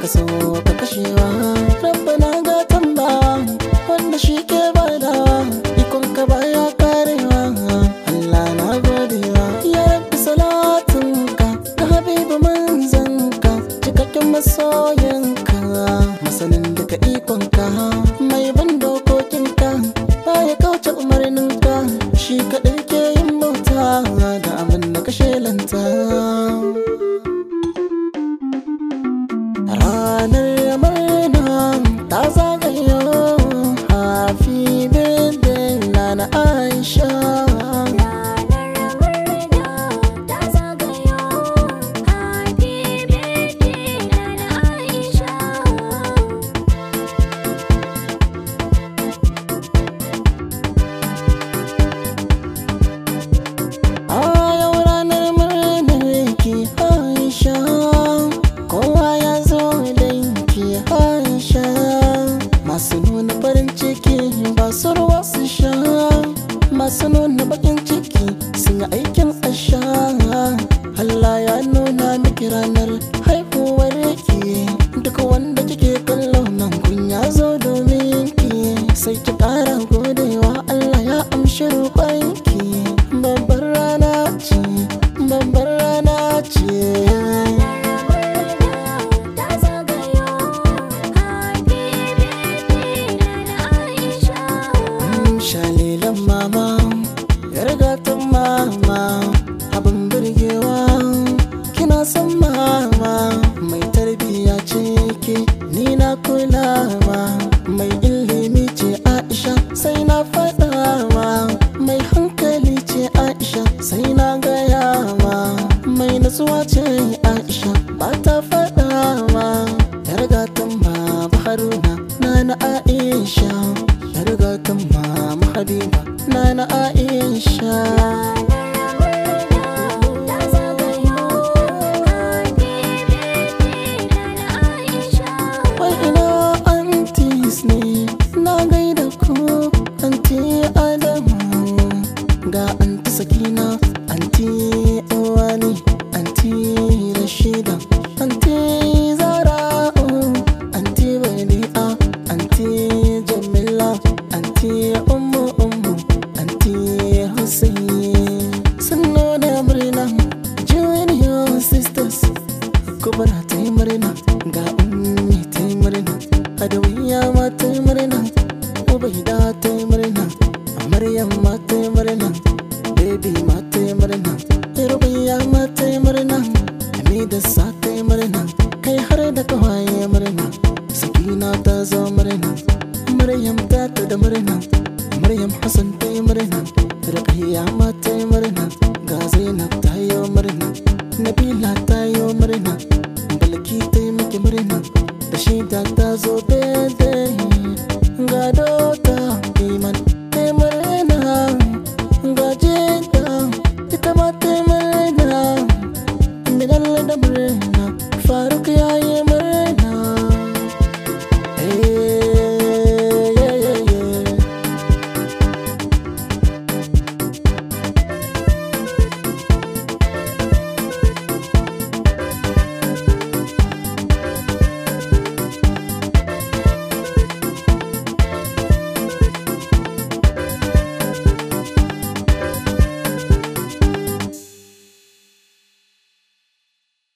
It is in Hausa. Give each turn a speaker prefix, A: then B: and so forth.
A: so ka kashewa. Rabbana ga tamba wanda shi ke badawa, ikon ka baya karewa, Allah na godewa. Ya rabbi salatinka ga habibu manzanka, cikakken masoyinka, masanin duka ikonka, mai ban dokokinka, baya kauce umarninka, shi kaɗai ke yin bauta da abin da ka shelanta. Ranar murna ta zagayo, happy birthday Nana Aisha. Masu nuna farin ciki ba su ruwa su sha, masu nuna bakin ciki sun yi aikin asha. Allah ya nuna miki ranar haihuwar ki, duk wanda kike kallo nan kun ya zo domin ki, sai ki ƙara godewa Allah ya amshi roƙonki. Babbar rana ce, babbar rana ce. Shalilan mama, yar gatan mama, abin burgewa kina son mama. Mai tarbiya ce ke ni na kula ma, mai ilimi ce Aisha sai na faɗa ma, mai hankali ce Aisha sai na gaya ma, mai natsuwa ce Aisha ba ta faɗa ma. Yar gatan baba Haruna Nana Aisha, yar gatan mama Habiba Nana Aisha. Wai ina aunties ne na gaida ku, anti Adamu ga anti Sakina, anti Uwani, anti Rashida, anti Zara'u, anti Badi'a, anti Jamila, anti Ummu, anti Hussein. Sun nuna murna, junior sisters, Kubra ta yi murna, ga Ummi ta yi murna, Adawiya ma ta yi murna, Ubaida ta yi murna, Maryam ma ta yi murna, Baby ma ta yi murna, Rubiya ma ta yi murna, Hamida sa ta yi murna, kai har da kawaye murna. Sakina ta zo murna, Maryam ta da murna, Maryam Hassan ta yi murna, Ruqayya ma ta yi murna, ga Zainab ta yi murna, Nabila ta yi murna, Balki ta yi miki murna, Rashida ta zo birthday, ga